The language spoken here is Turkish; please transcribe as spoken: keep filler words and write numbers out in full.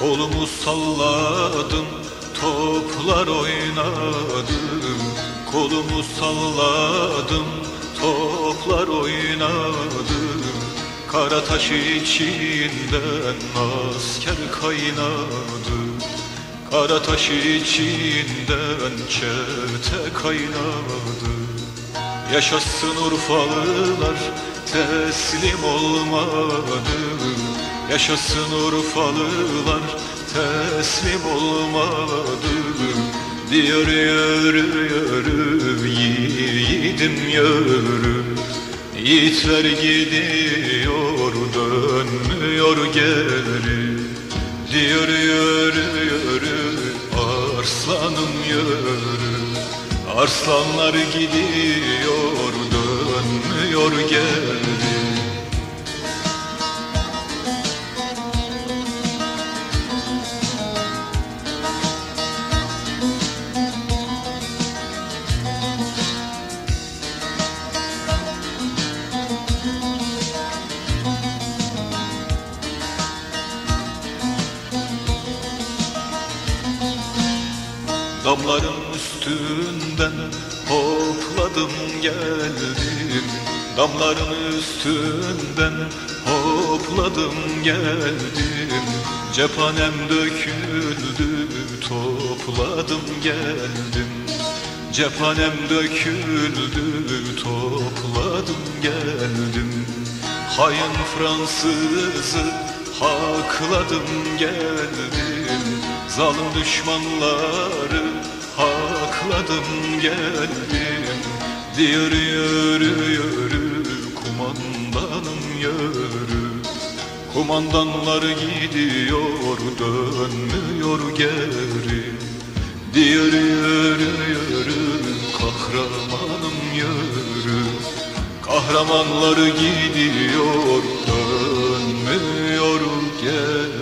Kolumu salladım, toplar oynadım. Kolumu salladım, toplar oynadım. Kara taş içinden asker kaynadı. Kara taş içinden çete kaynadı. Yaşasın Urfalılar, teslim olmadı. Yaşasın Urfalılar, teslim olmadı. Diyor yürü yürü yiğidim yürü. Yiğitler gidiyor dönmüyor geri. Diyor yürü yürü arslanım yürü. Arslanlar gidiyor dönmüyor geri. Damların üstünden hopladım geldim. Damların üstünden hopladım geldim. Cephanem döküldü, topladım geldim. Cephanem döküldü, topladım geldim. Hain Fransızı hakladım geldim. Zalim düşmanları hakladım geldim. Diyor yürü yürü kumandanım yürü. Kumandanlar gidiyor dönmüyor geri. Diyor yürü yürü kahramanım yürü. Kahramanlar gidiyor dönmüyor geri.